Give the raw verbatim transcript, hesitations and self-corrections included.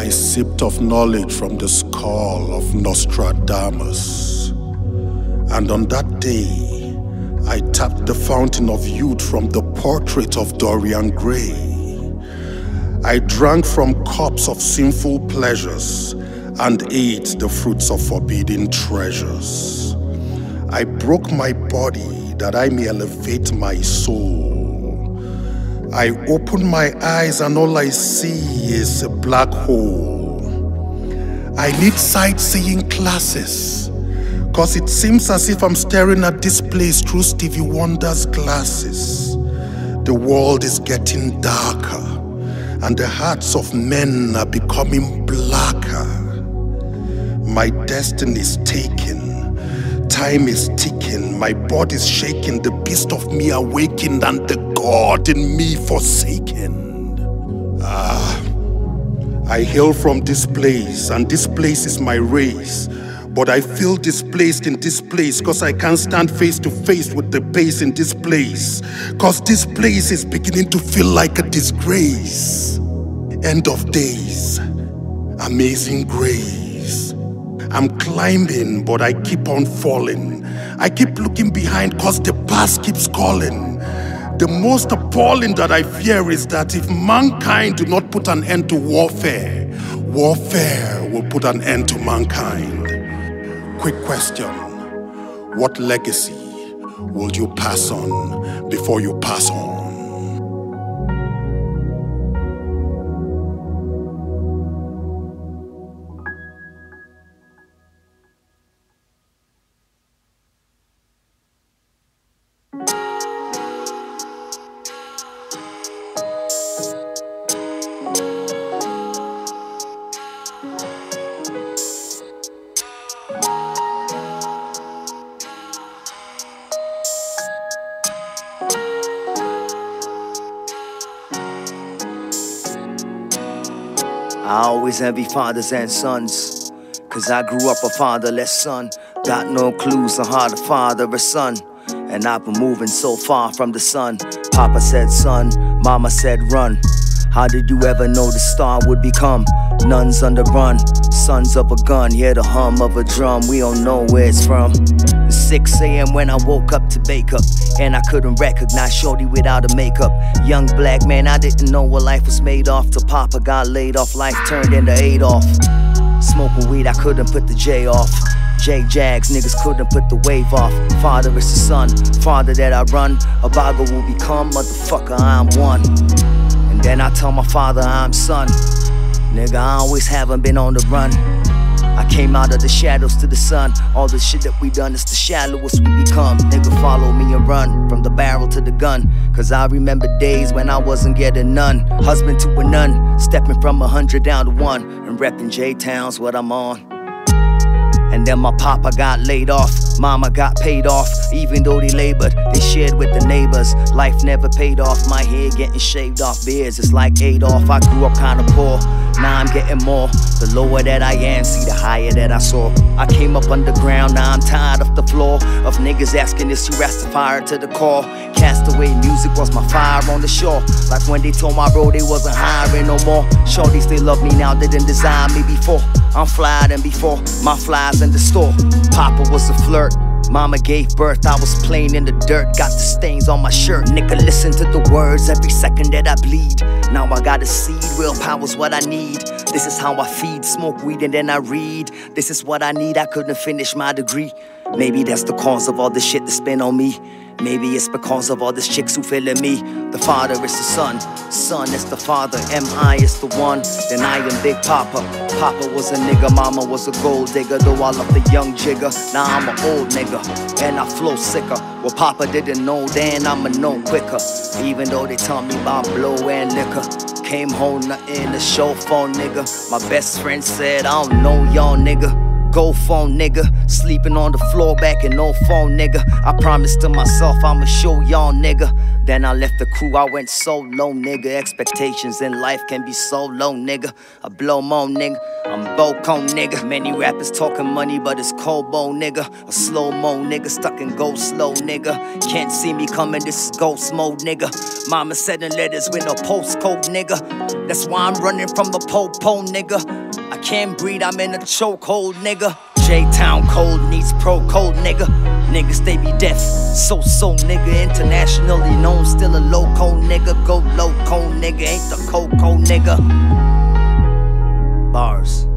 I sipped of knowledge from the skull of Nostradamus. And on that day, I tapped the fountain of youth from the portrait of Dorian Gray. I drank from cups of sinful pleasures and ate the fruits of forbidden treasures. I broke my body that I may elevate my soul. I open my eyes and all I see is a black hole. I need sightseeing classes, cause it seems as if I'm staring at this place through Stevie Wonder's glasses. The world is getting darker, and the hearts of men are becoming blacker. My destiny is taken. Time is ticking, my body's shaking, the beast of me awakened and the God in me forsaken. Ah, I hail from this place and this place is my race. But I feel displaced in this place cause I can't stand face to face with the pace in this place. Cause this place is beginning to feel like a disgrace. End of days, amazing grace. I'm climbing, but I keep on falling. I keep looking behind cause the past keeps calling. The most appalling that I fear is that if mankind do not put an end to warfare, warfare will put an end to mankind. Quick question, what legacy will you pass on before you pass on? I always envy fathers and sons, cause I grew up a fatherless son. Got no clues on how to father a son, and I've been moving so far from the sun. Papa said son, mama said run. How did you ever know the star would become? Nuns on the run, sons of a gun. Hear the hum of a drum, we don't know where it's from. six a m when I woke up to bake up, and I couldn't recognize shorty without a makeup. Young black man, I didn't know what life was made of, till Papa got laid off, life turned into Adolf. Smoking weed, I couldn't put the J off. J-Jags, niggas couldn't put the wave off. Father is the son, father that I run. A Bago will become, motherfucker, I'm one. And then I tell my father I'm son. Nigga, I always haven't been on the run. I came out of the shadows to the sun. All the shit that we done is the shallowest we become. Nigga, follow me and run from the barrel to the gun. Cause I remember days when I wasn't getting none. Husband to a nun, stepping from a hundred down to one. And repping J-Town's what I'm on. And then my papa got laid off, mama got paid off. Even though they labored, they shared with the neighbors. Life never paid off, my hair getting shaved off. Beards, it's like Adolf. I grew up kinda poor, now I'm getting more. The lower that I am, see the higher that I saw. I came up underground, now I'm tired of the floor. Of niggas asking is you Rastafari to the core. Castaway music was my fire on the shore. Like when they told my bro they wasn't hiring no more. Shorties, they love me now, they didn't design me before. I'm flyer than before, my fly's in the store. Papa was a flirt, mama gave birth, I was playing in the dirt. Got the stains on my shirt, nigga, listen to the words every second that I bleed. Now I got a seed, willpower's what I need. This is how I feed, smoke weed and then I read. This is what I need, I couldn't finish my degree. Maybe that's the cause of all the shit that's been on me. Maybe it's because of all these chicks who feeling me. The father is the son, son is the father, M I is the one, then I am Big Papa. Papa was a nigga, mama was a gold digger. Though I love the young jigger, now I'm an old nigga, and I flow sicker. Well, Papa didn't know then, I'ma know quicker. Even though they taught me about blow and liquor. Came home, nothing to show for, nigga. My best friend said, I don't know y'all, nigga. Go phone, nigga. Sleeping on the floor back in no phone, nigga. I promised to myself I'ma show y'all, nigga. Then I left the crew, I went solo, nigga. Expectations in life can be so low, nigga. I blow mo, nigga. I'm Bocon, nigga. Many rappers talking money, but it's Kobo, nigga. A slow mo, nigga. Stuck in go slow, nigga. Can't see me coming, this is ghost mode, nigga. Mama sending letters with no postcode, nigga. That's why I'm running from the po-po, nigga. I can't breathe, I'm in a chokehold, nigga. J-Town cold needs pro code, nigga. Niggas, they be deaf. So-so, nigga. Internationally known, still a loco, nigga. Go loco, nigga. Ain't the coco, nigga. Bars.